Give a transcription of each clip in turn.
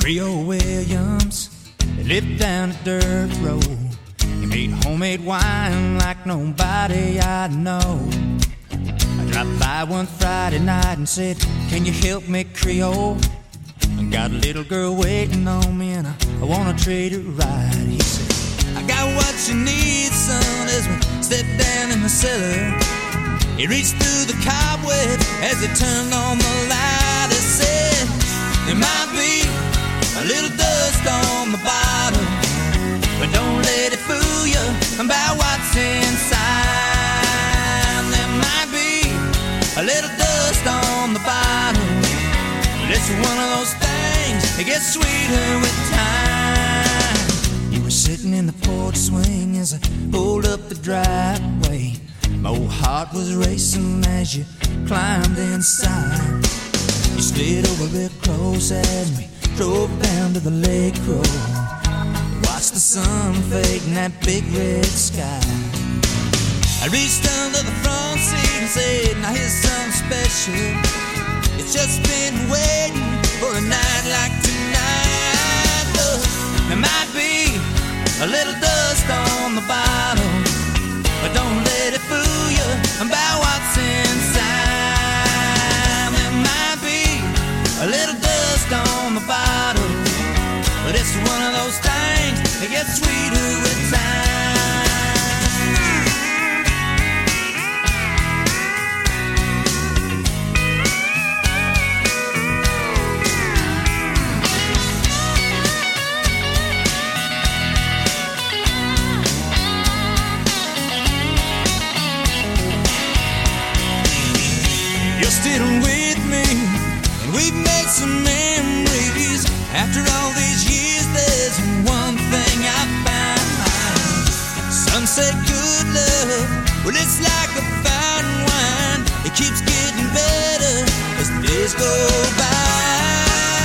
Creole Williams, they lived down a dirt road. He made homemade wine like nobody I know. I dropped by one Friday night and said, can you help me, Creole? I got a little girl waiting on me and I wanna treat her right. He said, I got what you need, son, as we stepped down in the cellar. He reached through the cobweb as he turned on the light. He said, there might be a little dust on the bottom, but don't let it fool you about what's inside. There might be a little dust on the bottom, but it's one of those things that gets sweeter with time. You were sitting in the porch swing as I pulled up the driveway. My old heart was racing as you climbed inside. You slid over real close as we drove down to the lake road. Watched the sun fade in that big red sky. I reached under the front seat and said, now here's something special. It's just been waiting for a night like tonight. Look, there might be a little dust on the bottom, but don't let it fool you about what's inside. There might be a little dust on the bottom, but it's one of those things that gets sweeter with time. You're still with me, and we've made some memories. After all these years, there's one thing I found. Some say good love, well, it's like a fine wine. It keeps getting better as the days go by.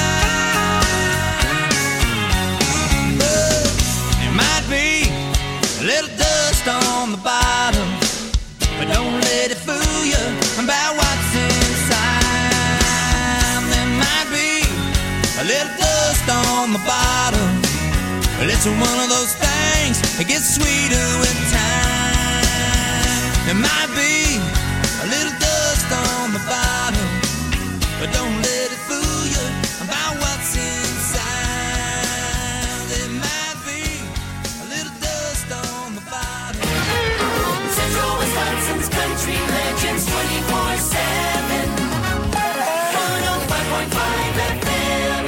But there might be a little dust on the bottom, but don't let it fool you about what's inside. There might be a little dust on the bottom, but it's one of those things that gets sweeter with time. There might be a little dust on the bottom, but don't let it fool you about what's inside. There might be a little dust on the bottom. Central Wisconsin's country legends 24/7. 105.5 FM.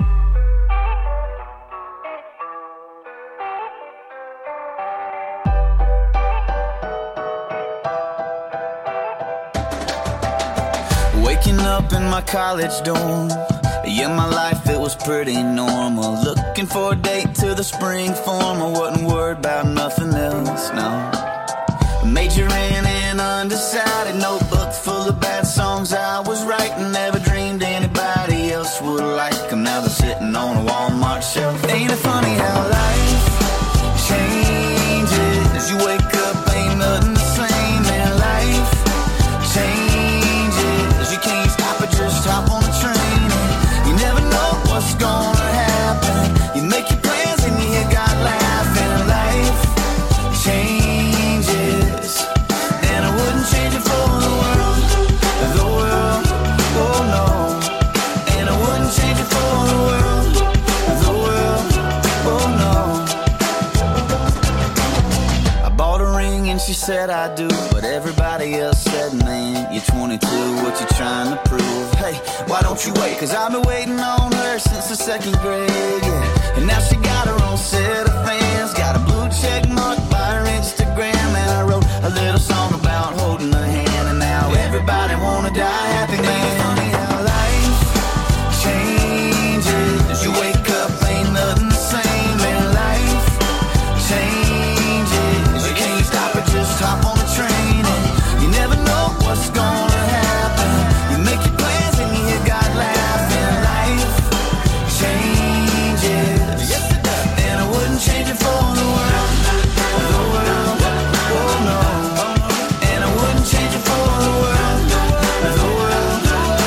Waking up in my college dorm, yeah, my life, it was pretty normal. Looking for a date to the spring form, I wasn't worried about nothing else, no. Majoring in undecided, notebook full of bad songs I was writing. Never dreamed anybody else would like them. Now they're sitting on a Walmart shelf. Ain't it funny how life changes? You wake up, ain't nothing the same, and life changes. You can't stop it, just hop on the train. You never know what's gonna happen. You make your plans and you got laughing. Life changes, and I wouldn't change it for the world, oh no. And I wouldn't change it for the world, oh no. I bought a ring and she said I do, but everybody else said, man, you're 22, what you trying to prove? Hey, why don't you wait? Cause I've been waiting on her since the second grade, yeah. And now she got her own set of fans, got a blue check mark by her Instagram, and I wrote a little song about holding her hand, and now everybody wanna die happy, man. Funny how life changes. You wake up, ain't nothing the same, and life changes. You can't stop it, just hop on the train, and you never know what's gonna happen. You make your plans and you got laughing. Life changes, and I wouldn't change it for the world, oh no. And I wouldn't change it for the world,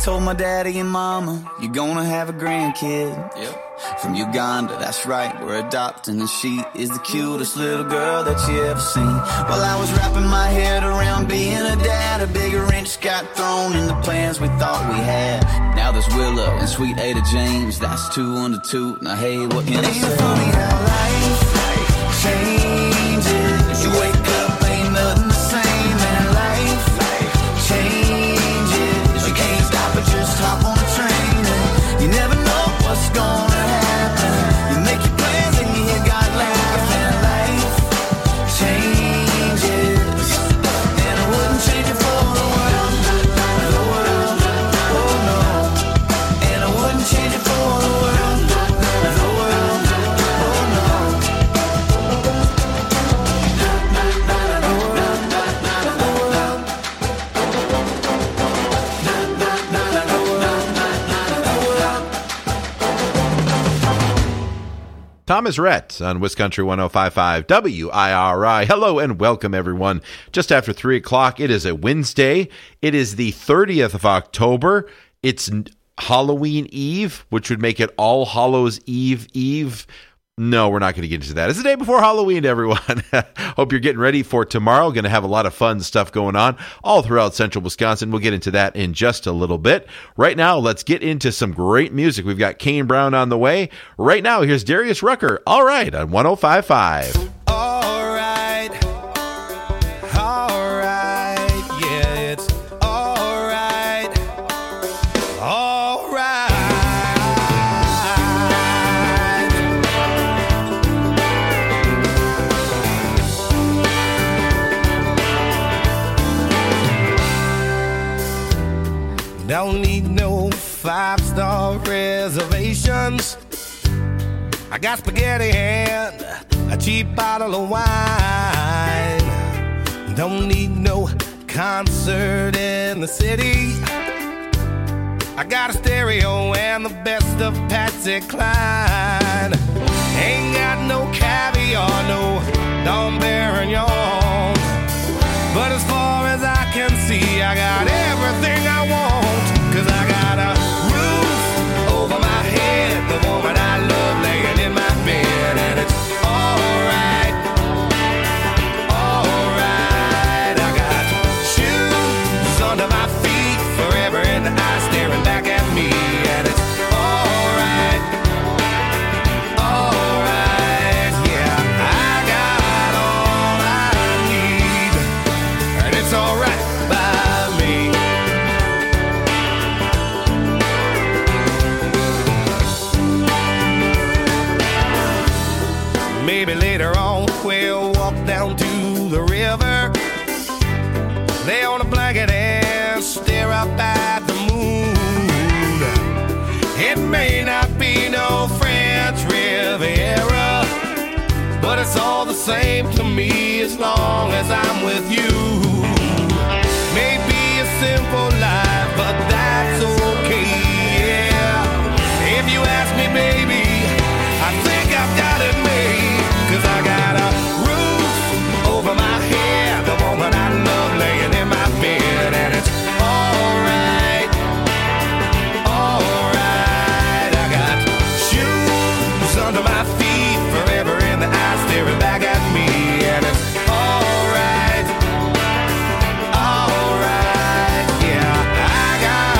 told my daddy and mama, you're gonna have a grandkid. Yep. From Uganda, that's right, we're adopting, and she is the cutest little girl that you ever seen. While I was wrapping my head around being a dad, a bigger wrench got thrown in the plans we thought we had. Now there's Willow and sweet Ada James, that's 2 under 2. Now hey, what can I say? Ain't funny how life changes. You wake up, ain't nothing the same, and life changes. You can't stop it, just hop on a train, and you never know what's gonna happen. You make your plans and you hear God laugh, and life changes. And I wouldn't change it for the world, the world, oh no. And I wouldn't change it for the world, the world, oh no. Thomas Rhett on Wiscountry 105.5 WIRI. Hello and welcome, everyone. Just after 3 o'clock, it is a Wednesday. It is the 30th of October. It's Halloween Eve, which would make it All Hallows Eve. No, we're not going to get into that. It's the day before Halloween, everyone. Hope you're getting ready for tomorrow. Going to have a lot of fun stuff going on all throughout central Wisconsin. We'll get into that in just a little bit. Right now, let's get into some great music. We've got Kane Brown on the way. Right now, here's Darius Rucker. All right, on 105.5. All right, yeah, it's all right. Don't need no 5-star reservations. I got spaghetti and a cheap bottle of wine. Don't need no concert in the city. I got a stereo and the best of Patsy Cline. Ain't got no caviar, no Dom Perignon. But as far as I can see, I got everything I want. 'Cause I got a roof over my head, the woman I love laying in my bed, and it's alright, alright. I got shoes under my feet, forever in the eye staring back at me, and it's alright, alright. Yeah, I got all I need, and it's alright by me. Maybe later on we'll walk down to the river, lay on a blanket and stare up at the moon. It may not be no French Riviera, but it's all the same to me as long as I'm with you. Maybe a simple life, but that's okay, yeah. If you ask me, baby, I think I've got it made. 'Cause I got a roof over my head, the woman I love laying in my bed, and it's alright, alright. I got shoes under my feet, forever in the eye staring back at me, and it's alright, alright. Yeah, I got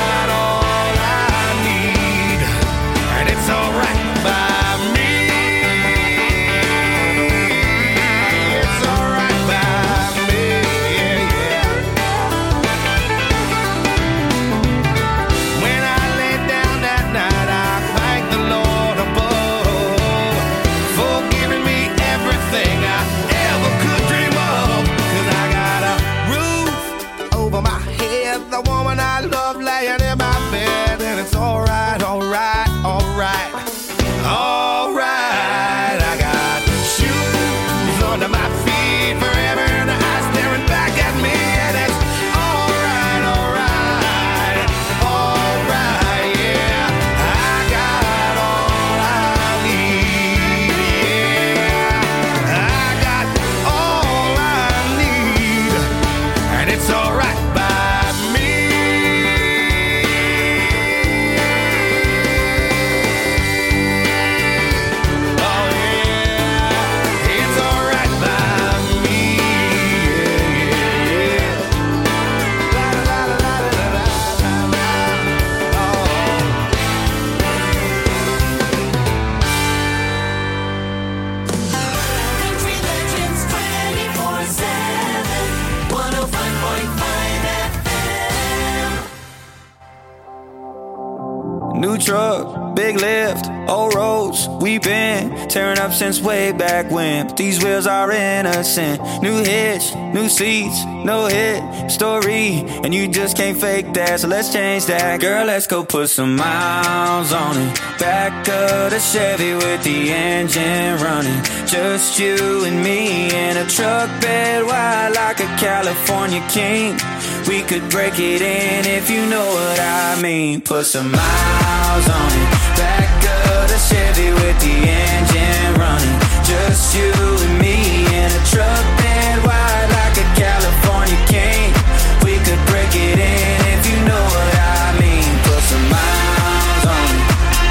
New truck, big lift, old roads, we been tearing up since way back when. But these wheels are innocent. New hitch, new seats, no hit story, and you just can't fake that, so let's change that. Girl, let's go put some miles on it. Back of the Chevy with the engine running. Just you and me in a truck bed wide like a California king. We could break it in if you know what I mean. Put some miles on it. Back of the Chevy with the engine running. Just you and me in a truck bed wide like a California king. We could break it in if you know what I mean. Put some miles on it.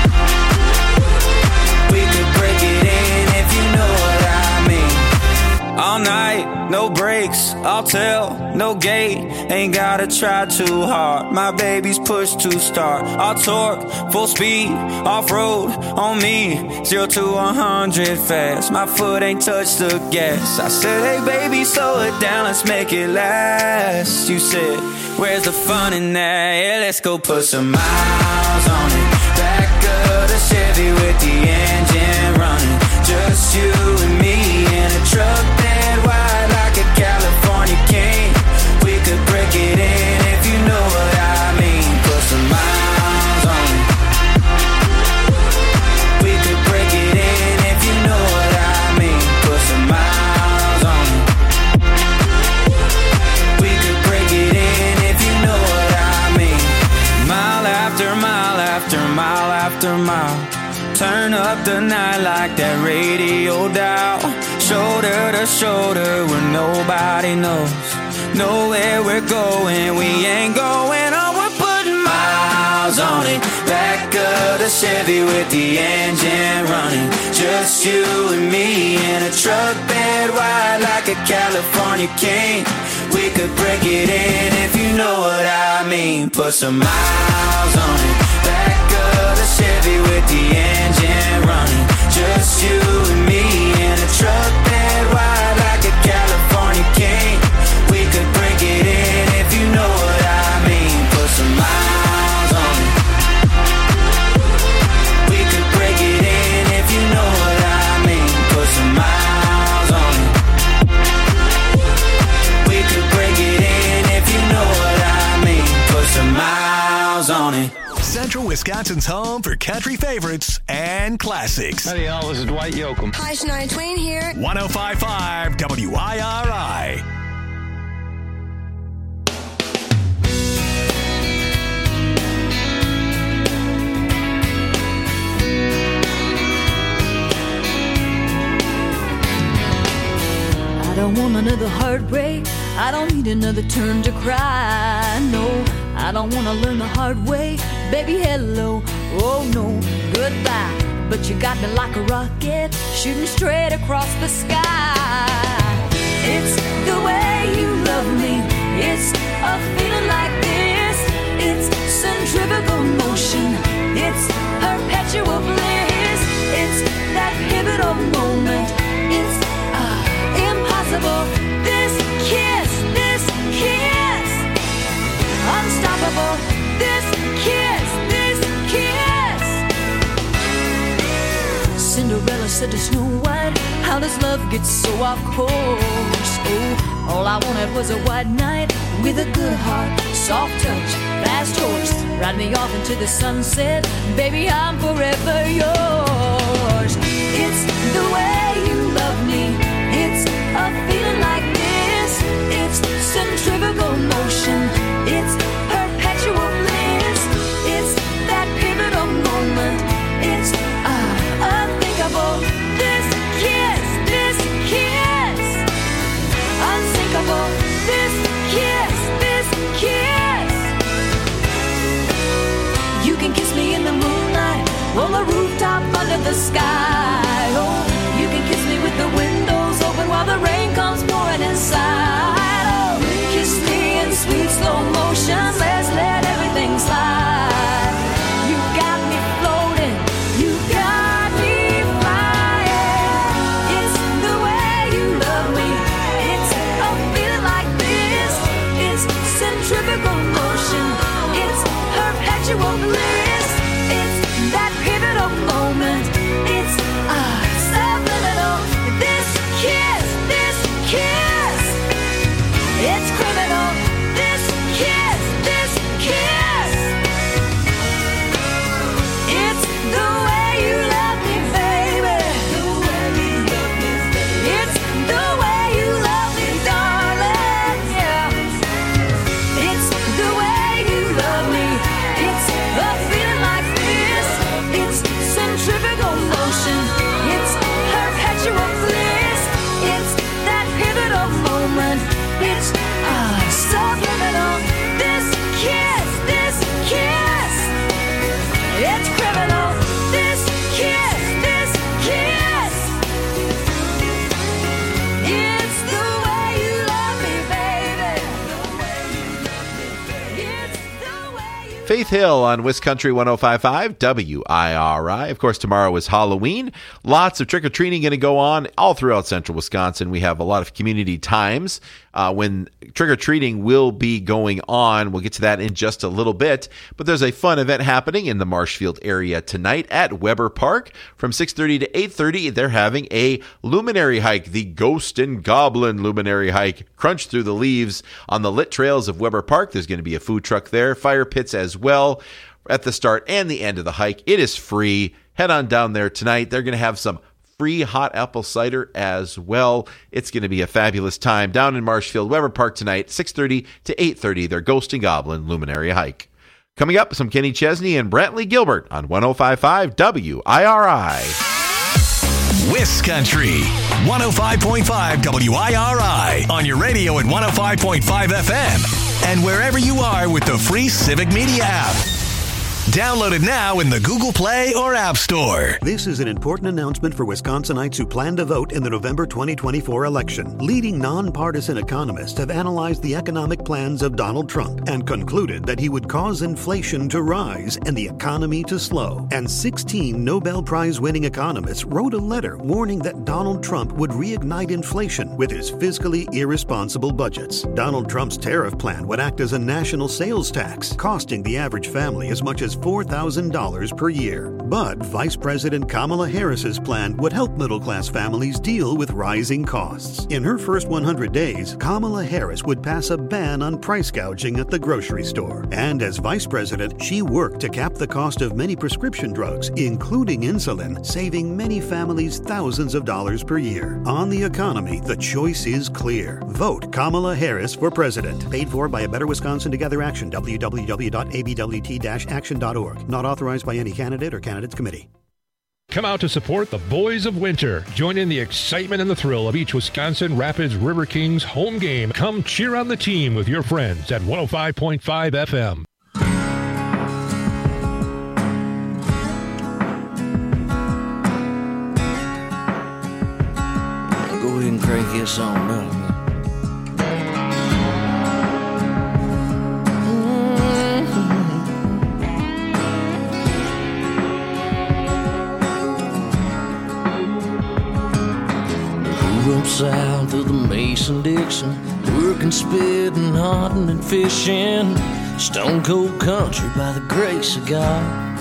We could break it in if you know what I mean. All night, no brakes, I'll tell, no gate. Ain't gotta try too hard. My baby's pushed to start. I'll torque, full speed, off-road on me. 0 to 100 fast. My foot ain't touched the gas. I said, hey baby, slow it down, let's make it last. You said, where's the fun in that? Yeah, let's go put some miles on it. Back of the Chevy with the engine running. Just you and me in a truck bed wide like a California king. We could break it in if you know what I mean. Put some miles on it. We could break it in if you know what I mean. Put some miles on it. We could break it in if you know what I mean. Mile after mile after mile after mile. Turn up the night like that radio dial. Shoulder to shoulder where nobody knows. Know where we're going, we ain't going on. We're putting miles on it. Back of the Chevy with the engine running. Just you and me in a truck bed wide like a California king. We could break it in if you know what I mean. Put some miles on it. Back of the Chevy with the engine running. Just you and me in a truck bed wide like a California king. We could break it in if you know what I mean. Put some miles on it. We could break it in if you know what I mean. Put some miles on it. We could break it in if you know what I mean. Put some miles on it. Central Wisconsin's home for country favorites and classics. Howdy, y'all. This is Dwight Yoakam. Hi, Shania Twain here. 105.5 WIRI. I don't want another heartbreak. I don't need another turn to cry. No, I don't want to learn the hard way. Baby, hello. Oh, no, goodbye. But you got me like a rocket, shooting straight across the sky. It's the way you love me. It's a feeling like this. It's centrifugal motion. It's perpetual bliss. It's that pivotal moment. It's impossible. This kiss, unstoppable. This kiss. Cinderella said to Snow White, how does love get so off course? Oh, all I wanted was a white knight with a good heart, soft touch, fast horse, ride me off into the sunset. Baby, I'm forever yours. It's the way you love me. It's a feeling like this. It's centrifugal motion. It's perpetual bliss. It's that pivotal moment. It's unthinkable. This kiss, unsinkable. This kiss. You can kiss me in the moonlight, on the rooftop under the sky. Oh, you can kiss me with the windows open while the rain comes pouring inside. Oh, kiss me in sweet slow motion. Let's let everything slide. You got me floating. You got me flying. It's the way you love me. It's a feeling like this. It's centrifugal motion. It's perpetual bliss. Faith Hill on Wiscountry 105.5 WIRI. Of course, tomorrow is Halloween. Lots of trick-or-treating going to go on all throughout central Wisconsin. We have a lot of community times when trick-or-treating will be going on. We'll get to that in just a little bit. But there's a fun event happening in the Marshfield area tonight at Weber Park. From 6:30 to 8:30, they're having a luminary hike, the Ghost and Goblin luminary hike. Crunch through the leaves on the lit trails of Weber Park. There's going to be a food truck there, fire pits as well at the start and the end of the hike. It is free. Head on down there tonight. They're going to have some free hot apple cider as well. It's going to be a fabulous time down in Marshfield, Weber Park tonight, 6:30 to 8:30, their Ghost and Goblin luminary hike. Coming up, some Kenny Chesney and Brantley Gilbert on 105.5 WIRI. Wiscountry 105.5 WIRI on your radio at 105.5 FM and wherever you are with the free Civic Media app. Download it now in the Google Play or App Store. This is an important announcement for Wisconsinites who plan to vote in the November 2024 election. Leading nonpartisan economists have analyzed the economic plans of Donald Trump and concluded that he would cause inflation to rise and the economy to slow. And 16 Nobel Prize-winning economists wrote a letter warning that Donald Trump would reignite inflation with his fiscally irresponsible budgets. Donald Trump's tariff plan would act as a national sales tax, costing the average family as much as $4,000 per year. But Vice President Kamala Harris's plan would help middle-class families deal with rising costs. In her first 100 days, Kamala Harris would pass a ban on price gouging at the grocery store. And as Vice President, she worked to cap the cost of many prescription drugs, including insulin, saving many families thousands of dollars per year. On the economy, the choice is clear. Vote Kamala Harris for president. Paid for by A Better Wisconsin Together Action, www.abwt-action.org. Not authorized by any candidate or candidates committee. Come out to support the Boys of Winter. Join in the excitement and the thrill of each Wisconsin Rapids River Kings home game. Come cheer on the team with your friends at 105.5 FM. Go ahead and crank this on up. Up south of the Mason-Dixon, working, spitting, hunting, and fishing. Stone cold country by the grace of God.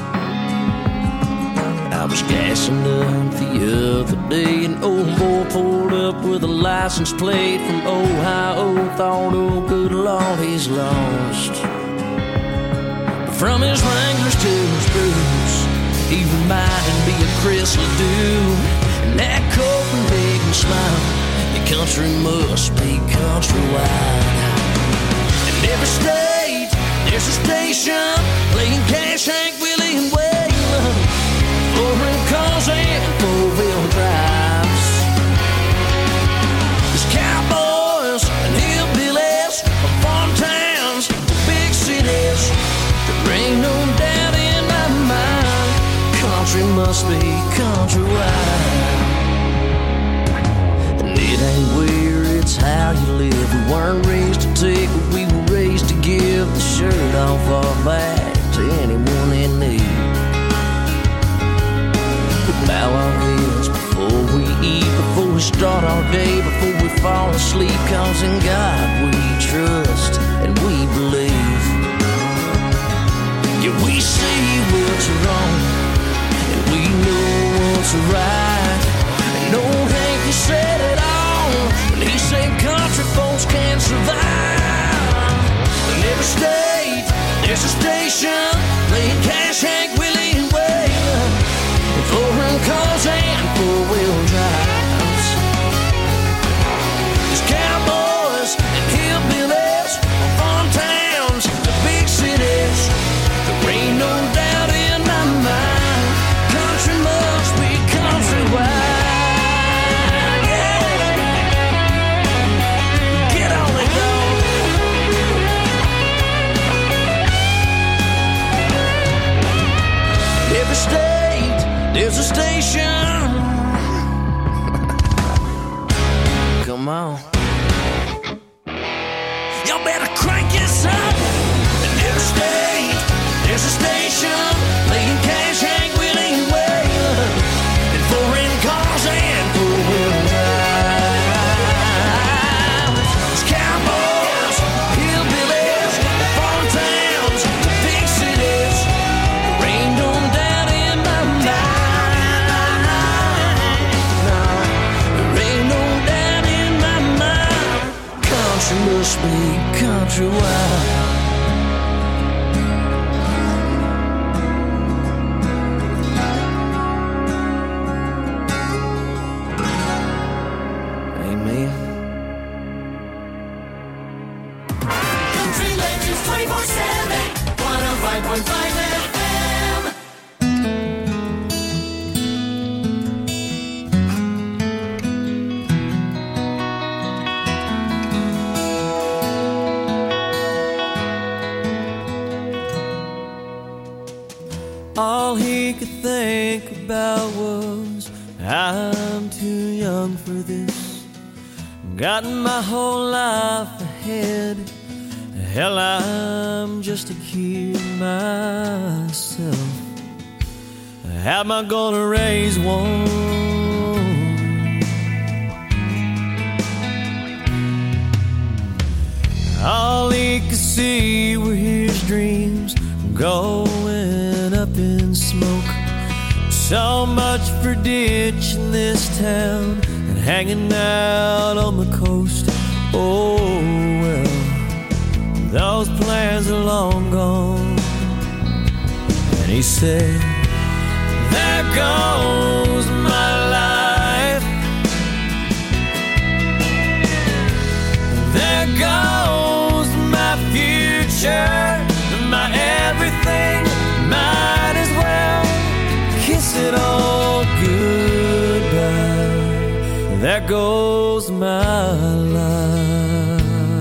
I was gassing up the other day, an old boy pulled up with a license plate from Ohio. Thought, oh good Lord, he's lost. But from his Wranglers to his boots, he reminded me of Chris Ledoux. And that Copenhagen smile, your country must be countrywide. In every state, there's a station playing Cash, Hank, Willie, and Waylon, four-wheel cars and four-wheel drives. There's cowboys and hillbillies from farm towns to big cities. There ain't no doubt in my mind, country must be countrywide. It ain't where, it's how you live. We weren't raised to take, but we were raised to give the shirt off our back to anyone in need. We bow our heads before we eat, before we start our day, before we fall asleep. Cause in God we trust and we believe. Yeah, we see what's wrong and we know what's right. And old Hank, he said it all when he said country folks can't survive. In every state, there's a station playing Cash, Hank, Willie, and Waylon, four-wheel cars and four-wheel drives. There's cowboys and hillbillies from farm towns to big cities. There ain't no doubt in my mind, country must be countrywide. Every state, there's a station. Come on. Y'all better crank this up. In every state, FM. All he could think about was, I'm too young for this. Got my whole life ahead. Hell, I'm just a kid myself. How am I gonna raise one? All he could see were his dreams going up in smoke. So much for ditching this town and hanging out on the coast. Oh well, those plans are long gone. And he said, there goes my life. There goes my future, my everything. Might as well kiss it all goodbye. There goes my life.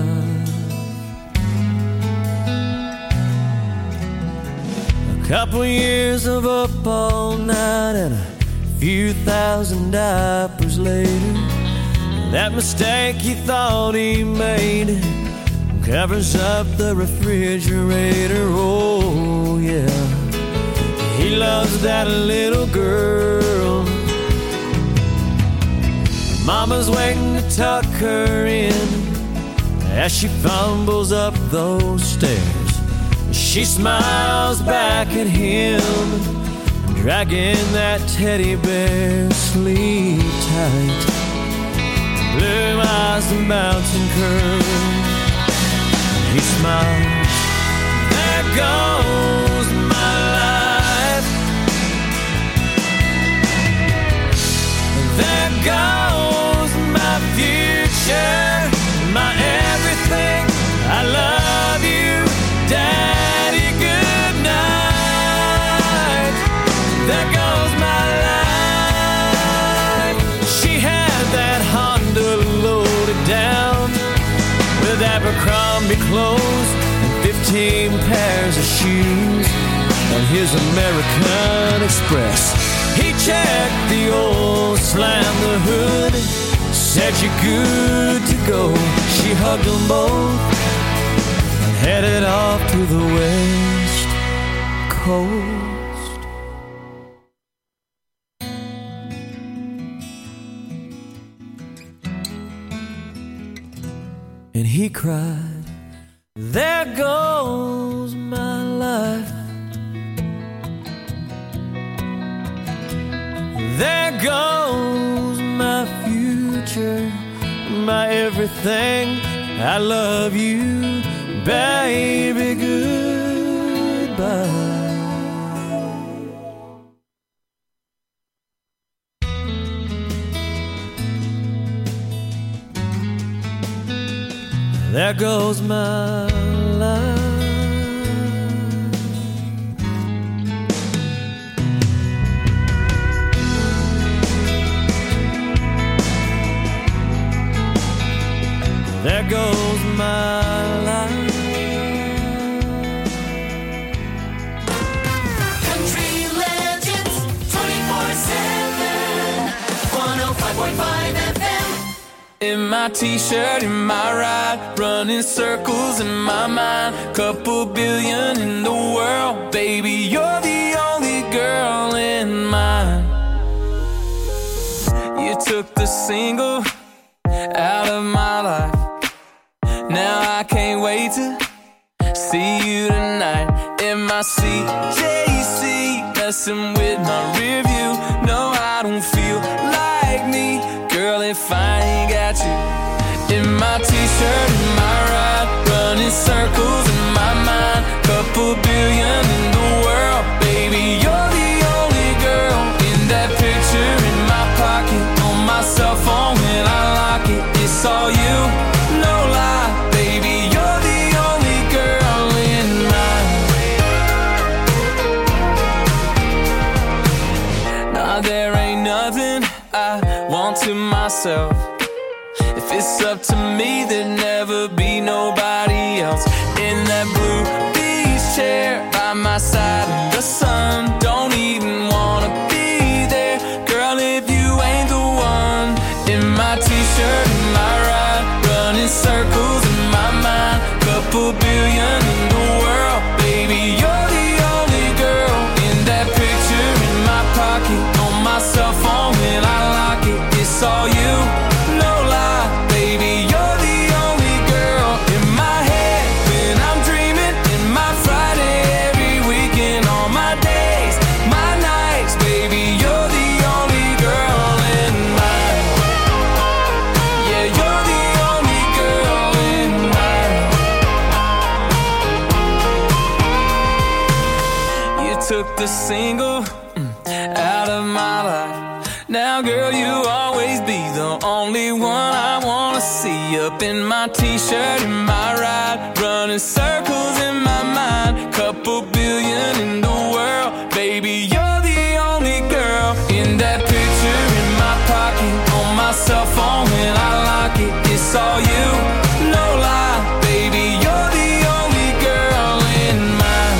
A couple years of up all night and a few thousand diapers later, that mistake he thought he made covers up the refrigerator. Oh yeah, he loves that little girl. Mama's waiting to tuck her in as she fumbles up those stairs. She smiles back at him, dragging that teddy bear. Sleep tight, blue eyes and bouncing curls. He smiles, there goes my life. There goes my future, my everything. I love you, Daddy, good night. There goes my life. She had that Honda loaded down with Abercrombie clothes and 15 pairs of shoes on his American Express. He checked the oil, slammed the hood, said you're good to go. She hugged them both and headed off to the West Coast. And he cried, there goes my life. There goes my future, my everything. I love you, baby, goodbye. There goes my life. There goes my life. Country legends 24/7. 105.5 FM. In my t-shirt, in my ride, running circles in my mind. Couple billion in the world, baby, you're the only girl in mine. You took the single out of my life. Now I can't wait to see you tonight. In my seat, JC, messing with my rear view. No, I don't feel like me, girl, if I ain't got you. In my t-shirt, in my ride, running circles in my mind. Couple billion in the world, baby, you're the only girl. In that picture in my pocket, on my cell phone when I lock it, it's all you, no lie, baby, you're the only girl in mine. myself. If it's up to me, there'd never be nobody else. In that blue beach chair by my side in the sun, don't even wanna be there, girl, if you ain't the one. In my t-shirt, in my ride, running circles in my mind, couple billion in the world, baby, you're the only girl. In that picture in my pocket, on my cell phone when I lock it, it's all you, no lie, baby, you're the only girl. In my head when I'm dreaming, in my Friday every weekend, all my days, my nights, baby, you're the only girl in mine. Yeah, you're the only girl in mine. You took the single out of my life. Now, girl, you always be the only one I wanna see. Up in my t-shirt, in my ride, running circles in my mind, couple billion in the world, baby, you're the only girl. In that picture in my pocket, on my cell phone when I lock it, it's all you, no lie, baby, you're the only girl in mine.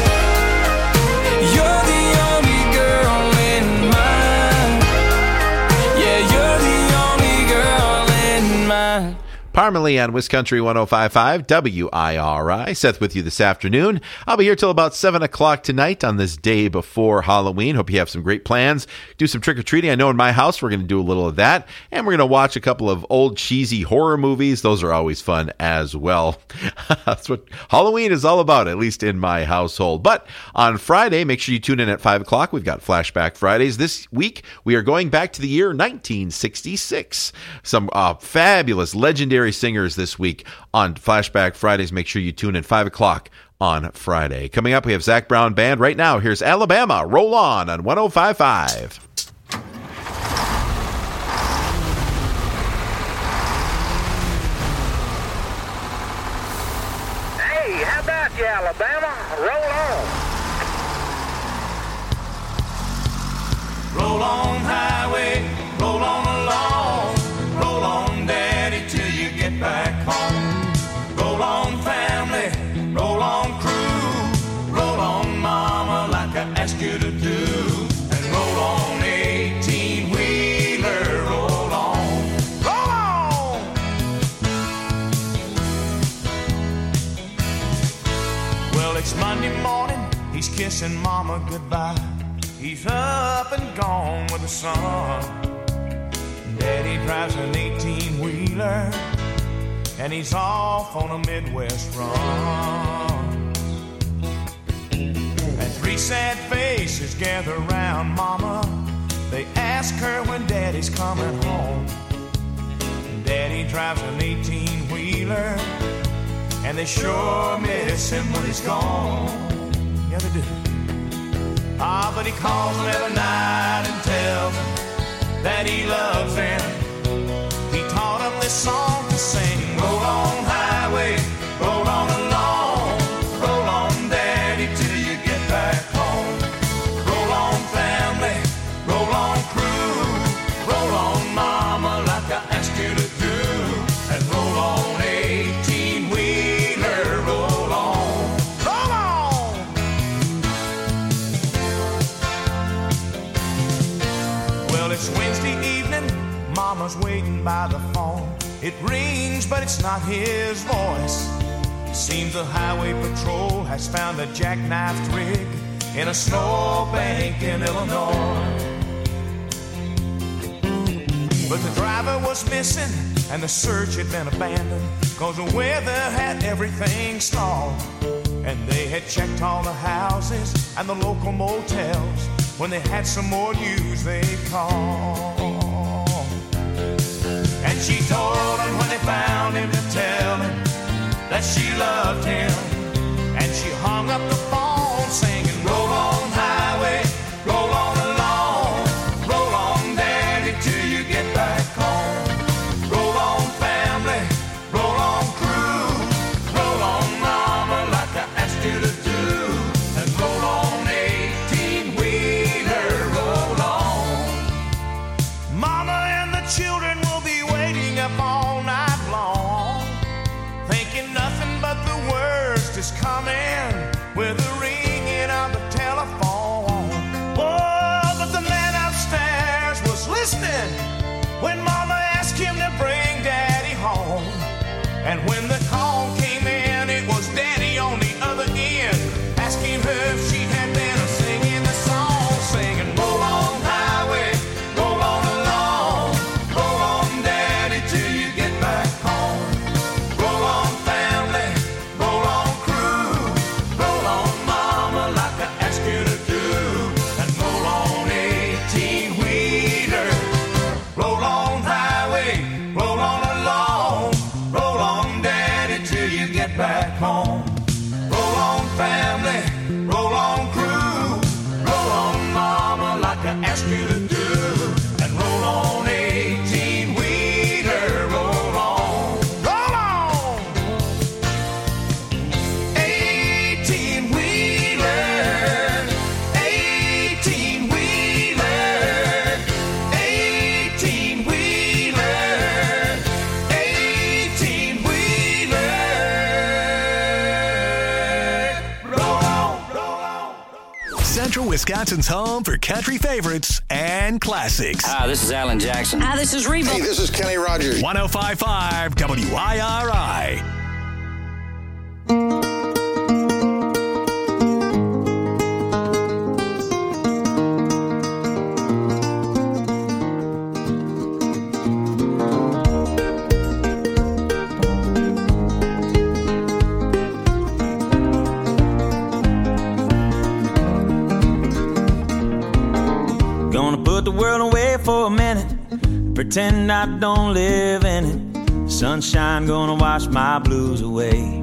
You're the only girl in mine. Yeah, you're the only girl in mine. Parmalee on Wiscountry 105.5 WIRI. Seth with you this afternoon. I'll be here till about 7 o'clock tonight on this day before Halloween. Hope you have some great plans. Do some trick-or-treating. I know in my house we're going to do a little of that. And we're going to watch a couple of old cheesy horror movies. Those are always fun as well. That's what Halloween is all about, at least in my household. But on Friday, make sure you tune in at 5 o'clock. We've got Flashback Fridays. This week, we are going back to the year 1966. Some fabulous, legendary singers this week on Flashback Fridays. Make sure you tune in 5 o'clock on Friday. Coming up, we have Zac Brown Band. Right now, here's Alabama. Roll on 105.5. Hey, how about you, Alabama? Roll on. Roll on, highway, roll on along. Roll on, daddy, till you get back home. Roll on, family, roll on, crew. Roll on, mama, like I asked you to do. And roll on, 18-wheeler, roll on. Roll on! Well, it's Monday morning, he's kissing mama goodbye. He's up and gone with the sun. Daddy drives an 18-wheeler, and he's off on a Midwest run. And three sad faces gather around mama. They ask her when daddy's coming home. Daddy drives an 18-wheeler, and they sure miss him when he's gone. Yeah, they do. Ah, but he calls them every night and tells them that he loves them. He taught them this song to sing. Roll on, highway, roll on along. Roll on, daddy, till you get back home. Roll on, family, roll on, crew. Roll on, mama, like I asked you to do. And roll on, 18-wheeler, roll on. Roll on! Well, it's Wednesday evening, mama's waiting by the phone. It rings, but it's not his voice. Seems the highway patrol has found a jackknifed rig in a snowbank in Illinois. But the driver was missing and the search had been abandoned, 'cause the weather had everything stalled. And they had checked all the houses and the local motels. When they had some more news, they'd call. And she told him when they found him to tell him that she loved him. And she hung up the phone singing, roll on, highway, roll on along. Roll on, daddy, till you get back home. Roll on, family, roll on, crew. Roll on, mama, like I asked you to do. And roll on, 18-wheeler, roll on. Mama and the children Central Wisconsin's home for country favorites and classics. Hi, this is Alan Jackson. Hi, this is Reba. Hey, this is Kenny Rogers. 105.5 WIRI. Put the world away for a minute, pretend I don't live in it. Sunshine gonna wash my blues away.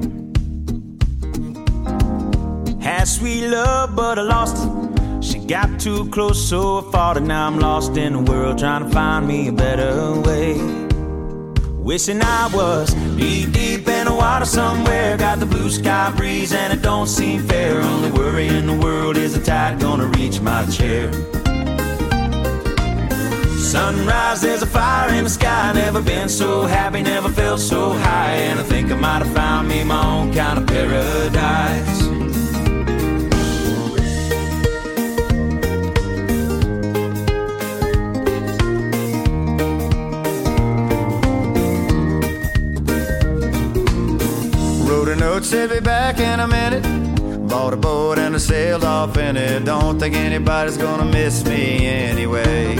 Had sweet love, but I lost it. She got too close, so I fought it. Now I'm lost in the world, trying to find me a better way. Wishing I was deep in the water somewhere. Got the blue sky breeze and it don't seem fair. Only worry in the world is the tide gonna reach my chair. Sunrise, there's a fire in the sky. Never been so happy, never felt so high. And I think I might have found me my own kind of paradise. Wrote a note, said be back in a minute. Bought a boat and I sailed off in it. Don't think anybody's gonna miss me anyway.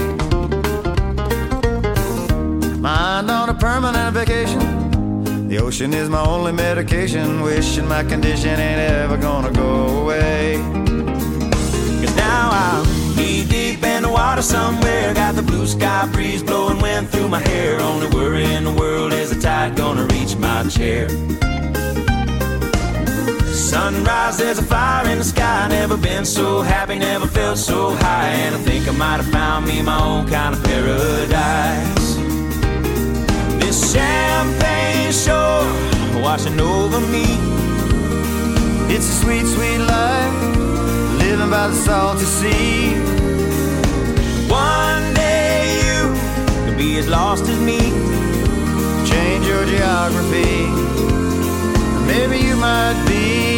Mind on a permanent vacation. The ocean is my only medication. Wishing my condition ain't ever gonna go away. Cause now I'm knee deep in the water somewhere. Got the blue sky breeze blowing wind through my hair. Only worry in the world is the tide gonna reach my chair. Sunrise, there's a fire in the sky. Never been so happy, never felt so high. And I think I might have found me my own kind of paradise. This champagne shore washing over me. It's a sweet, sweet life, living by the salty sea. One day you could be as lost as me. Change your geography, maybe you might be.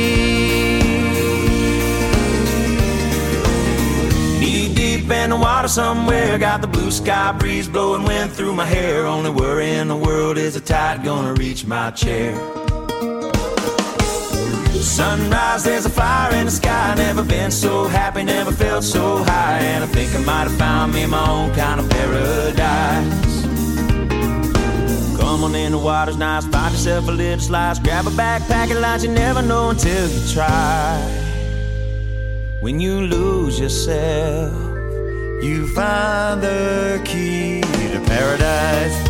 Knee deep in the water somewhere. Got the blue sky breeze blowing wind through my hair. Only worry in the world is the tide gonna reach my chair. Sunrise, there's a fire in the sky. Never been so happy, never felt so high. And I think I might have found me my own kind of paradise. Come on in, the water's nice. Find yourself a little slice. Grab a backpack and lunch. You never know until you try. When you lose yourself, you find the key to paradise.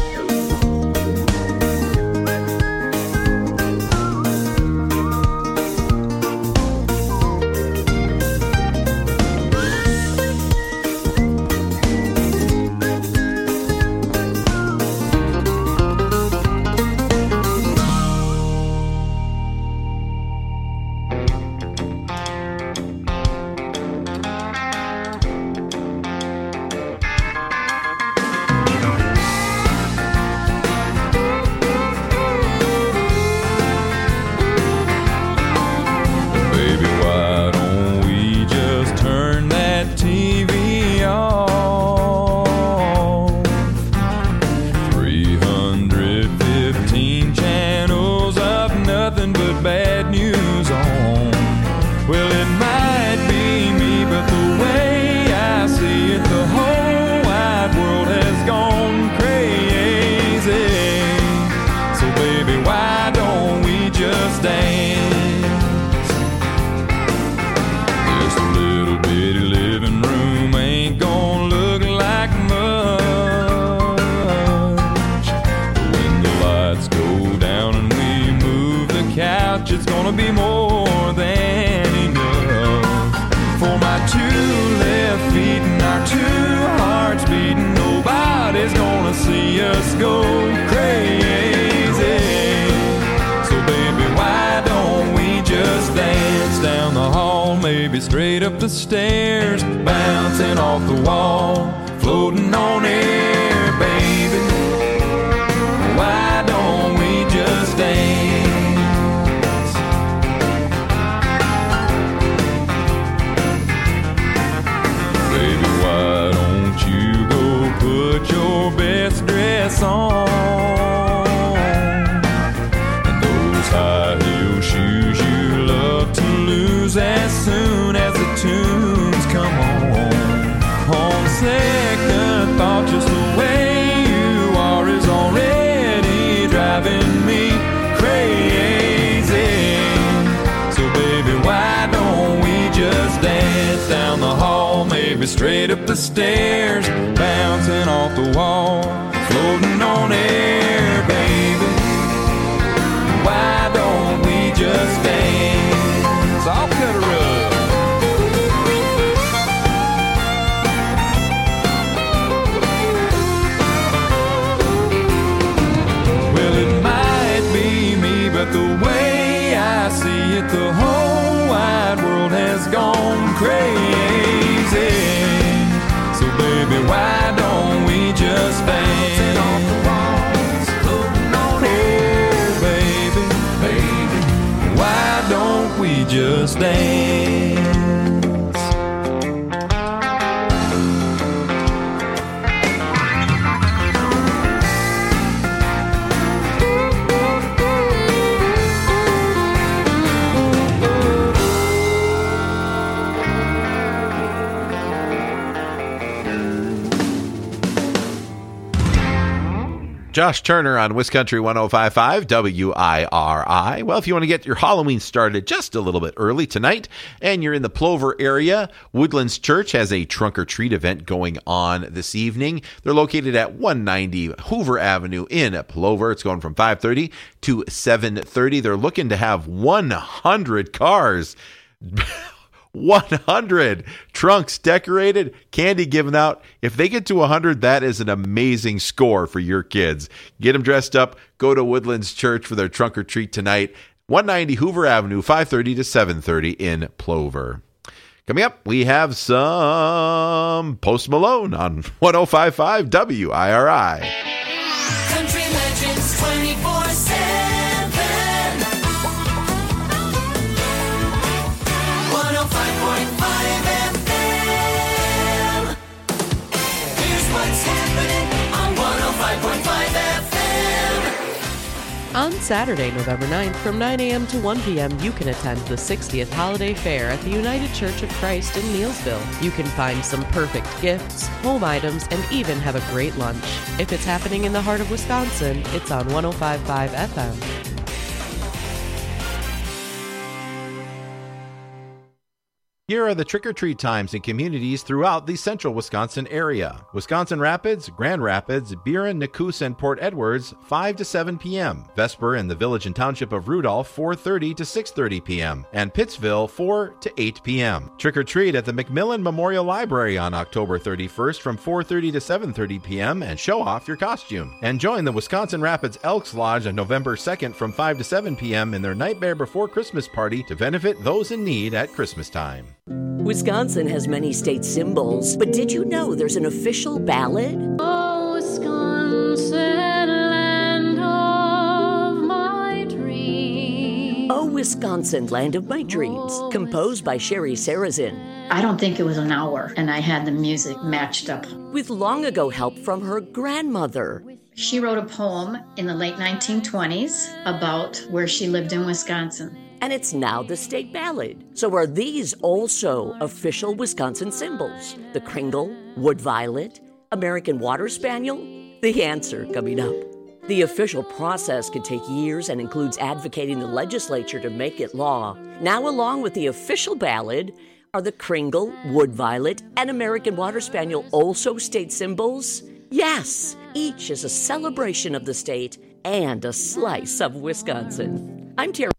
It's gonna be more than enough for my two left feet and our two hearts beating. Nobody's gonna see us go crazy. So baby, why don't we just dance down the hall, maybe straight up the stairs, bouncing off the wall, floating on air, baby. Why don't we just dance? baby, straight up the stairs, bouncing off the wall, floating on air, baby. Why don't we just dance? I'll cut a rug. Well, it might be me, but the way I see it, the whole wide world has gone crazy. So baby, why don't we just dance? Why don't we just dance? Josh Turner on Wiscountry 105.5 WIRI. Well, if you want to get your Halloween started just a little bit early tonight and you're in the Plover area, Woodlands Church has a trunk or treat event going on this evening. They're located at 190 Hoover Avenue in Plover. It's going from 5:30 to 7:30. They're looking to have 100 cars. 100 trunks decorated, candy given out. If they get to 100, that is an amazing score for your kids. Get them dressed up. Go to Woodlands Church for their trunk or treat tonight. 190 Hoover Avenue, 5:30 to 7:30 in Plover. Coming up, we have some Post Malone on 105.5 WIRI. Country Legends 24/7. 105.5 FM. Here's what's happening on 105.5 FM. On Saturday, November 9th, from 9 a.m. to 1 p.m., you can attend the 60th Holiday Fair at the United Church of Christ in Neillsville. You can find some perfect gifts, home items, and even have a great lunch. If it's happening in the heart of Wisconsin, it's on 105.5 FM. Here are the trick-or-treat times in communities throughout the central Wisconsin area. Wisconsin Rapids, Grand Rapids, Buren, Nacoos, and Port Edwards, 5 to 7 p.m. Vesper in the Village and Township of Rudolph, 4:30 to 6:30 p.m. And Pittsville, 4 to 8 p.m. Trick-or-treat at the McMillan Memorial Library on October 31st from 4:30 to 7:30 p.m. and show off your costume. And join the Wisconsin Rapids Elks Lodge on November 2nd from 5 to 7 p.m. in their Nightmare Before Christmas party to benefit those in need at Christmas time. Wisconsin has many state symbols, but did you know there's an official ballad? Oh, Wisconsin, land of my dreams. Oh, Wisconsin, land of my dreams, composed by Sherry Sarazin. I don't think it was an hour, and I had the music matched up. With long ago help from her grandmother. She wrote a poem in the late 1920s about where she lived in Wisconsin. And it's now the state ballad. So are these also official Wisconsin symbols? The Kringle, Wood Violet, American Water Spaniel? The answer coming up. The official process can take years and includes advocating the legislature to make it law. Now, along with the official ballad, are the Kringle, Wood Violet, and American Water Spaniel also state symbols? Yes, each is a celebration of the state and a slice of Wisconsin. I'm Terry.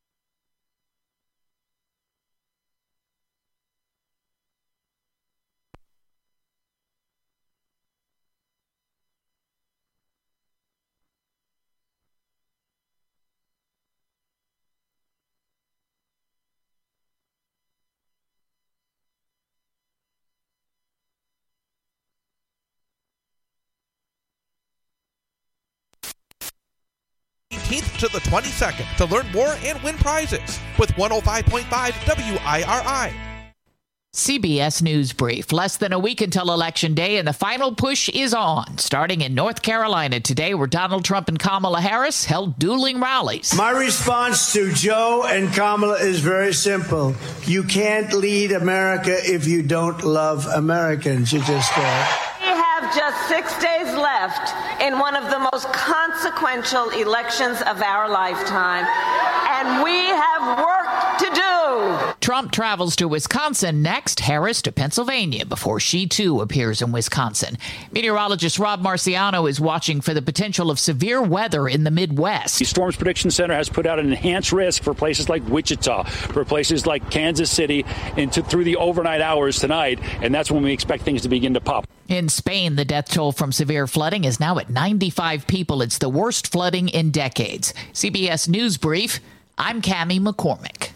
To the 22nd to learn more and win prizes with 105.5 WIRI. CBS News Brief. Less than a week until Election Day, and the final push is on. Starting in North Carolina today, where Donald Trump and Kamala Harris held dueling rallies. My response to Joe and Kamala is very simple. You can't lead America if you don't love Americans. You just don't. We have just 6 days left in one of the most consequential elections of our lifetime, and we have work to do. Trump travels to Wisconsin next, Harris to Pennsylvania before she, too, appears in Wisconsin. Meteorologist Rob Marciano is watching for the potential of severe weather in the Midwest. The Storms Prediction Center has put out an enhanced risk for places like Wichita, for places like Kansas City, through the overnight hours tonight, and that's when we expect things to begin to pop. In Spain, the death toll from severe flooding is now at 95 people. It's the worst flooding in decades. CBS News Brief, I'm Cammie McCormick.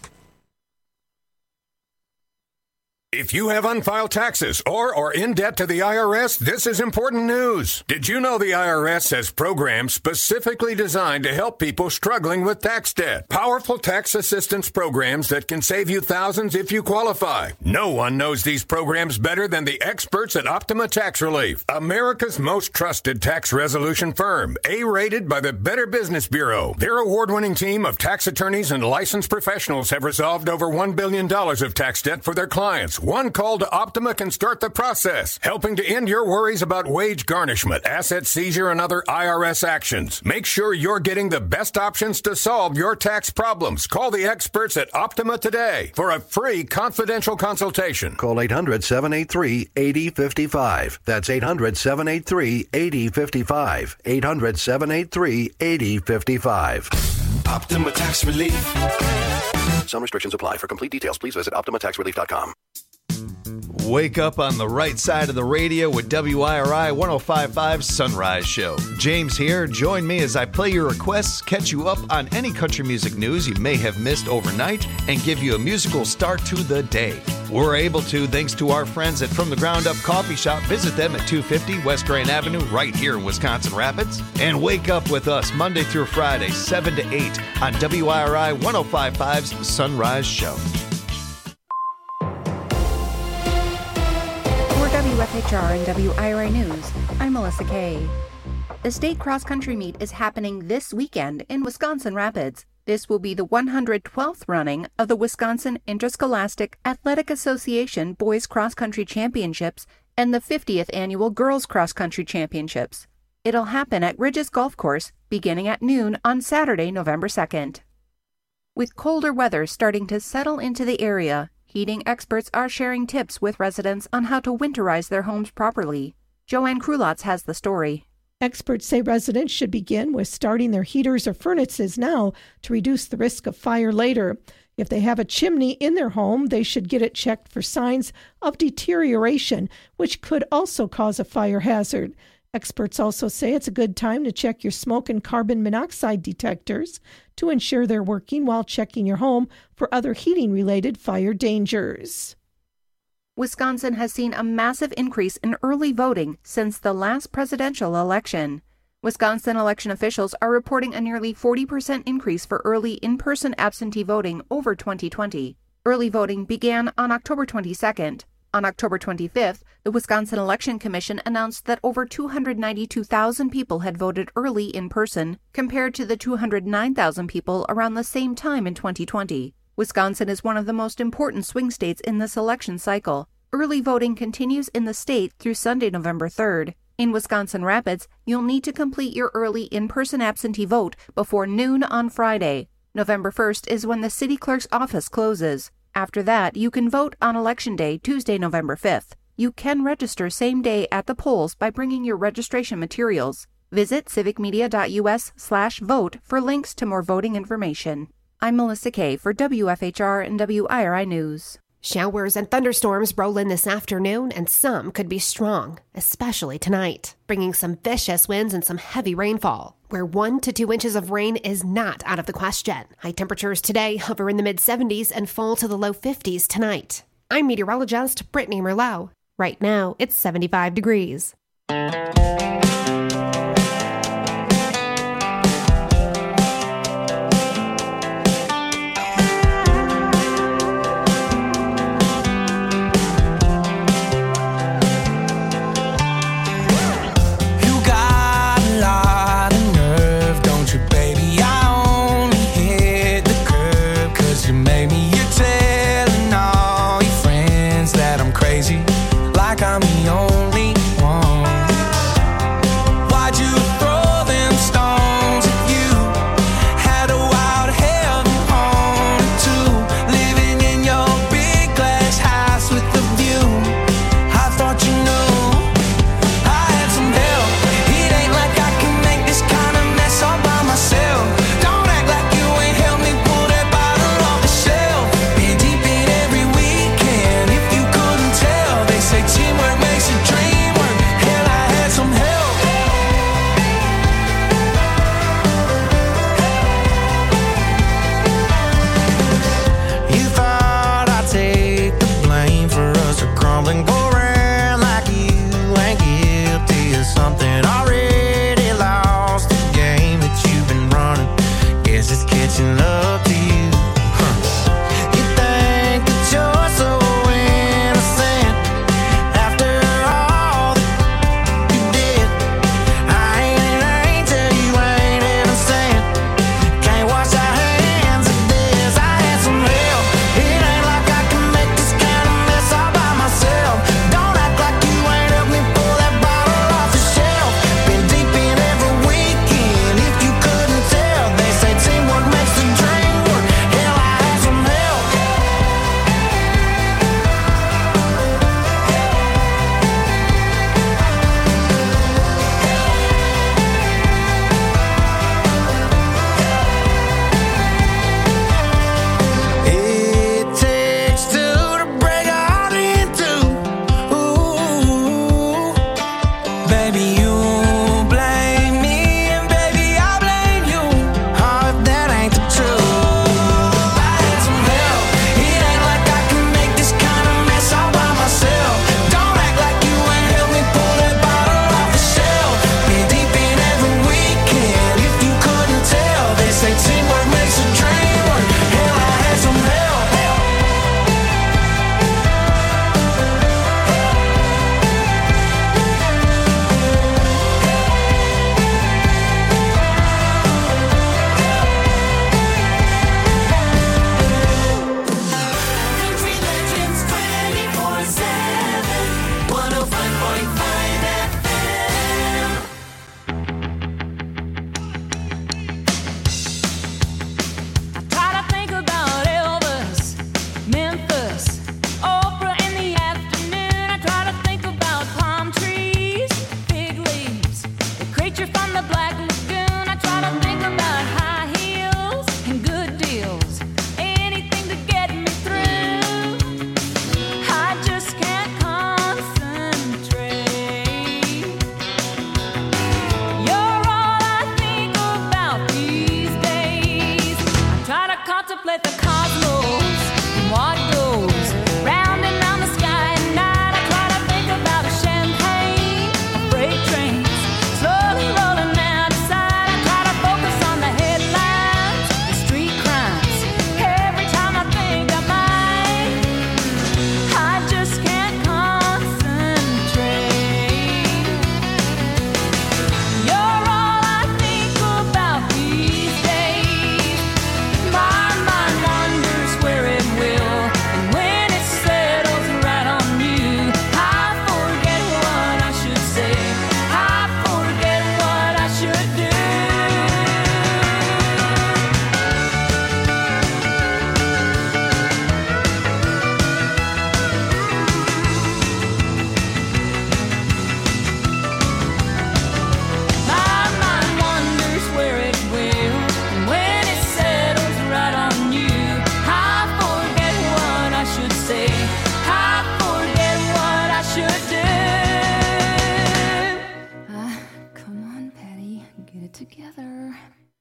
If you have unfiled taxes or are in debt to the IRS, this is important news. Did you know the IRS has programs specifically designed to help people struggling with tax debt? Powerful tax assistance programs that can save you thousands if you qualify. No one knows these programs better than the experts at Optima Tax Relief, America's most trusted tax resolution firm, A-rated by the Better Business Bureau. Their award-winning team of tax attorneys and licensed professionals have resolved over $1 billion of tax debt for their clients. One call to Optima can start the process, helping to end your worries about wage garnishment, asset seizure, and other IRS actions. Make sure you're getting the best options to solve your tax problems. Call the experts at Optima today for a free confidential consultation. Call 800-783-8055. That's 800-783-8055. 800-783-8055. Optima Tax Relief. Some restrictions apply. For complete details, please visit OptimaTaxRelief.com. Wake up on the right side of the radio with WIRI 105.5 Sunrise Show. James here. Join me as I play your requests, catch you up on any country music news you may have missed overnight, and give you a musical start to the day. We're able to thanks to our friends at From the Ground Up Coffee Shop. Visit them at 250 West Grand Avenue right here in Wisconsin Rapids. And wake up with us Monday through Friday, 7 to 8 on WIRI 105.5's Sunrise Show. WFHR and WIRI News, I'm Melissa Kay. The state cross-country meet is happening this weekend in Wisconsin Rapids. This will be the 112th running of the Wisconsin Interscholastic Athletic Association Boys Cross Country Championships and the 50th Annual Girls Cross Country Championships. It'll happen at Ridges Golf Course beginning at noon on Saturday, November 2nd. With colder weather starting to settle into the area, heating experts are sharing tips with residents on how to winterize their homes properly. Joanne Krulotz has the story. Experts say residents should begin with starting their heaters or furnaces now to reduce the risk of fire later. If they have a chimney in their home, they should get it checked for signs of deterioration, which could also cause a fire hazard. Experts also say it's a good time to check your smoke and carbon monoxide detectors to ensure they're working while checking your home for other heating-related fire dangers. Wisconsin has seen a massive increase in early voting since the last presidential election. Wisconsin election officials are reporting a nearly 40% increase for early in-person absentee voting over 2020. Early voting began on October 22nd. On October 25th, the Wisconsin Election Commission announced that over 292,000 people had voted early in person, compared to the 209,000 people around the same time in 2020. Wisconsin is one of the most important swing states in this election cycle. Early voting continues in the state through Sunday, November 3rd. In Wisconsin Rapids, you'll need to complete your early in-person absentee vote before noon on Friday. November 1st is when the city clerk's office closes. After that, you can vote on Election Day, Tuesday, November 5th. You can register same day at the polls by bringing your registration materials. Visit civicmedia.us/vote for links to more voting information. I'm Melissa Kay for WFHR and WIRI News. Showers and thunderstorms roll in this afternoon, and some could be strong, especially tonight, bringing some vicious winds and some heavy rainfall, where 1 to 2 inches of rain is not out of the question. High temperatures today hover in the mid-70s and fall to the low 50s tonight. I'm meteorologist Brittany Merlot. Right now, it's 75 degrees. I'm the only one.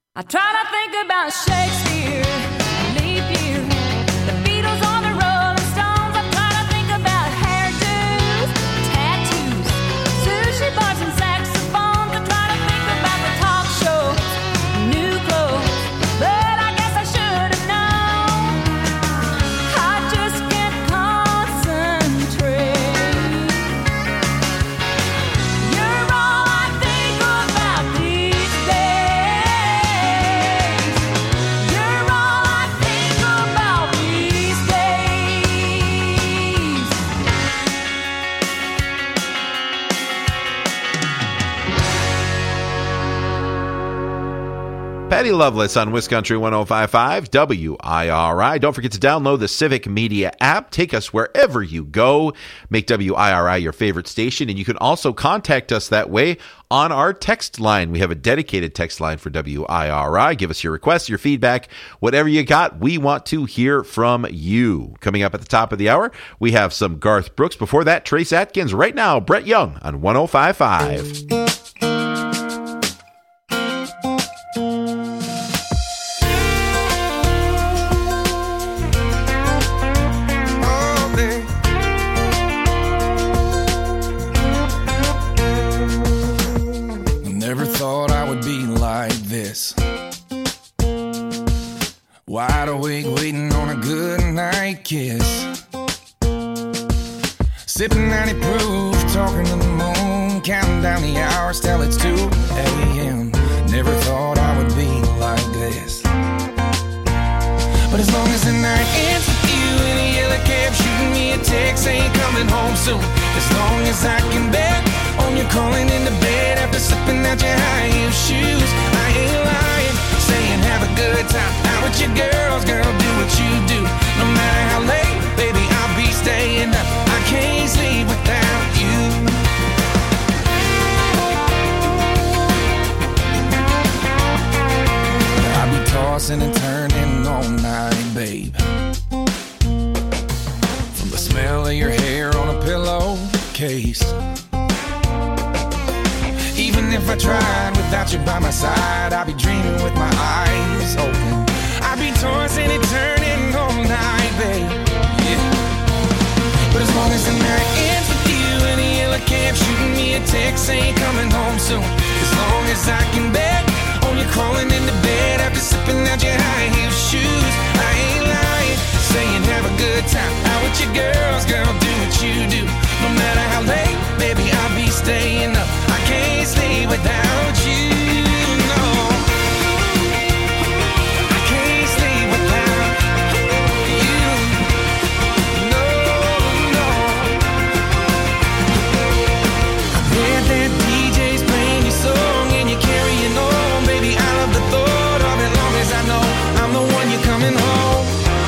I try to think about Shakespeare, leap year, the Beatles or the Rolling Stones. I try to think about hairdos, tattoos, sushi bars and saxophones. I try to think about the talk shows, new clothes, but I guess I should have known. I just can't concentrate. You're all I think about these days. You're all I think about these days. Patty Loveless on Wisconsin 105.5 WIRI. Don't forget to download the Civic Media app. Take us wherever you go. Make WIRI your favorite station, and you can also contact us that way on our text line. We have a dedicated text line for WIRI. Give us your requests, your feedback, whatever you got. We want to hear from you. Coming up at the top of the hour, we have some Garth Brooks. Before that, Trace Atkins. Right now, Brett Young on 105.5. Never thought I would be like this. Wide awake, waiting on a good night kiss. Sipping 90 proof, talking to the moon, counting down the hours till it's 2 a.m. Never thought I would be like this. But as long as the night ends with you in a yellow cab, shooting me a text saying coming home soon. As long as I can bet on you calling into bed after slipping out your high heel shoes. I ain't lying, saying have a good time out with your girls, girl, do what you do. No matter how late, baby, I'll be staying up. I can't sleep without you. I'll be tossing and turning all night, babe. From the smell of your hair on a pillowcase. Even if I tried without you by my side, I'd be dreaming with my eyes open. I'd be tossing and turning all night, babe. Yeah. But as long as the night ends with you in a yellow cab, shooting me a text saying coming home soon. As long as I can bet on you crawling into bed after slipping out your high heel shoes. I ain't lying, saying have a good time out with your girls, girl, do what you do. No matter how late, baby, I'll be staying up. I can't sleep without you, no. I can't sleep without you, no, no. I bet that DJ's playing your song and you're carrying on, baby. I love the thought of it, long as I know I'm the one you're coming home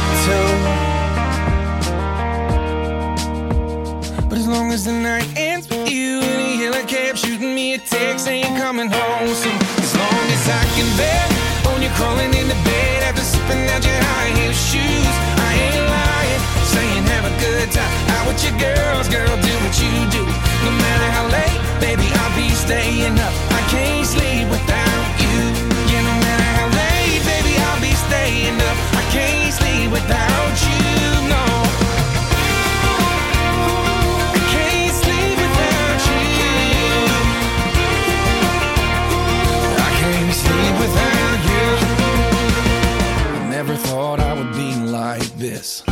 to. But as long as the night ends with you in a yellow cab, shooting me a text saying coming home soon. As long as I can bet on you crawling into bed after slipping out your high heel shoes. I ain't lying, saying have a good time out with your girls, girl, do what you do. No matter how late, baby, I'll be staying up. I can't sleep without you. Yeah, no matter how late, baby, I'll be staying up. I can't sleep without you, no. Without you, I never thought I would be like this.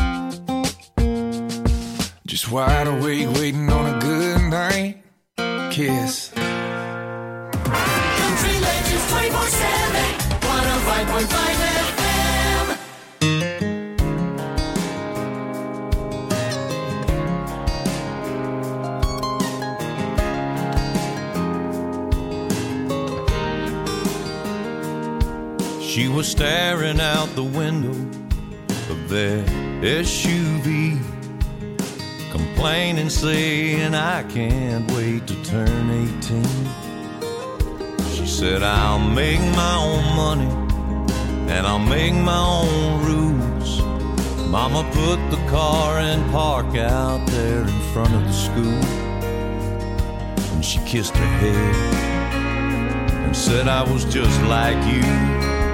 Just wide awake, waiting on a good night kiss. Country Legends 24/7, 105.5 FM. She was staring out the window of their SUV, complaining, saying, I can't wait to turn 18. She said, I'll make my own money and I'll make my own rules. Mama put the car in park out there in front of the school, and she kissed her head and said, I was just like you.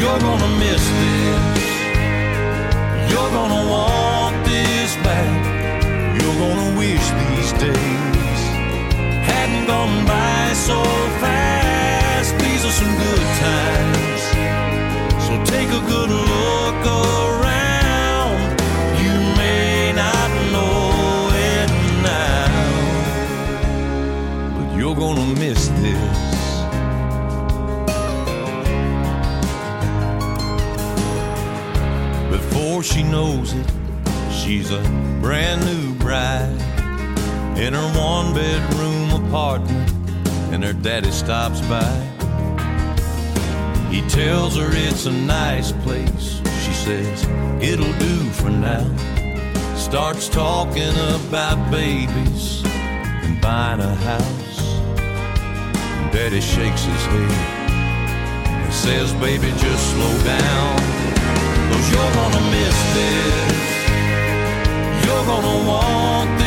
You're gonna miss this. You're gonna want this back. You're gonna wish these days hadn't gone by so fast. These are some good times, so take a good look around. You may not know it now, but you're gonna miss this. Before she knows it, she's a brand new bride in her one-bedroom apartment, and her daddy stops by. He tells her it's a nice place. She says, it'll do for now. Starts talking about babies and buying a house. And Daddy shakes his head and says, baby, just slow down, 'cause you're gonna miss this. You're gonna want this